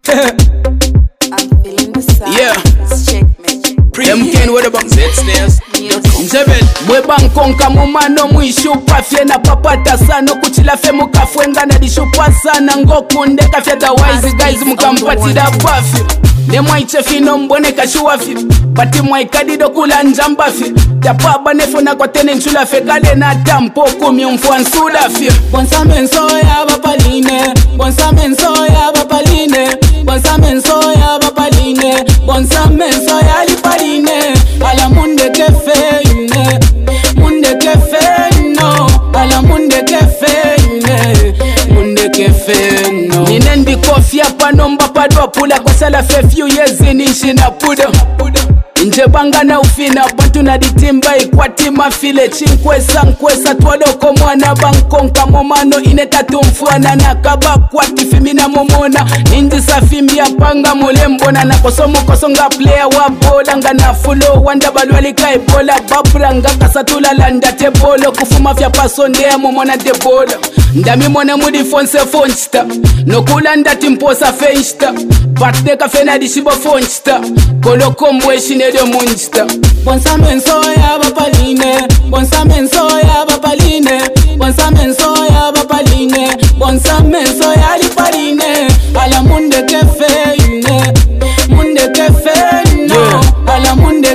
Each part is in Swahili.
I'm feeling the sound. Yeah. Checkmate. What about Z-Snares? Mzebel mwe bankonka mumano mwishupa fye na papata sano kuchila fe mukafwenga na dishupa sana ngokunde kafya the wise guys mukampatida bafi ne mwaiche fino mbone kashuwa fi bati mwaikadido kula njamba fi tapaba nefona kwa tene nchula fe kade na tampo kumi mfuansuda fi bonsa menso ya bapaline bonsa menso ya bapaline bonsa menso ya bapaline bonsa menso ya lipaline ala munde kefeine munde kefeino ala munde kefeine munde kefeino ninendi kofia panomba padwa pula kwa sala fe few years nishi na puda nje banga na ufina pantu na ditimba ikwati mafile chinkwesa nkwesa twadoko mwana bankonka momano inetatu mfuana na kaba kwati fimina momona ninji safimbi apanga mulembona na kosomo kosonga player wa bola nga na fulo wanda balwali kai bola babranga kasatula landa te bolo kufuma vya pasonde ya momona de bola ndami mona mudi fonse fonsta nokula ndati mposa fensta batne ka fena dishibo fonsta kolo kombwe shinedo munsta bonsa menso ya bapaline bonsa menso ya bapaline bonsa menso ya bapaline bonsa menso ya lipaline ala munde kefeine munde kefeino ala munde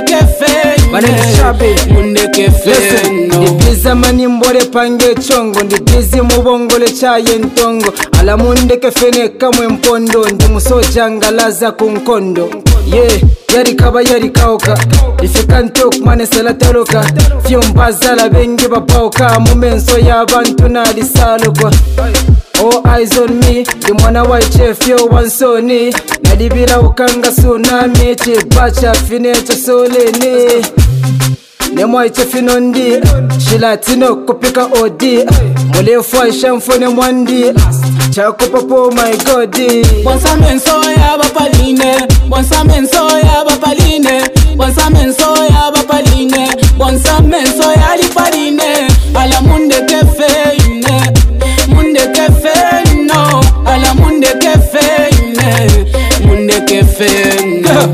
kefeine munde kefeino ndibiza mani mbore pange chongo ndibizi mubongole chaye ntongo ala munde kefene kamwe mpondo ndi musoja ngalaza kunkondo yari kaba yari kauka ifika ntok mane salataloka fyombazala bengi babauka mumenso y'abantu nalisalukwa all eyes on me ndi mwana wa chef yo wansoni nalibira ukanga tsunami chibacha finecha soleni nemwa ichefinondi shilatino kupika odi mulefu aishamfone mwandi chakupapo my god bonsa menso ya bapaline bonsa menso ya bapaline bonsa menso ya bapaline bonsa menso ya lipaline ala munde kefeine munde kefeino ala munde kefeine munde kefeino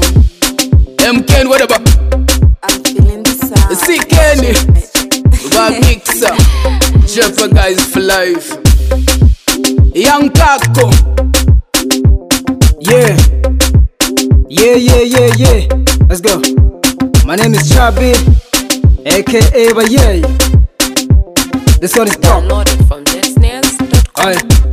MK what about I'm feeling the sound. see Kenny Bob Mixer Jeffa guys for life Young Kako yeah let's go. My name is Chabi aka Bayay. This one is top. Download it from ZSnares.com. Alright.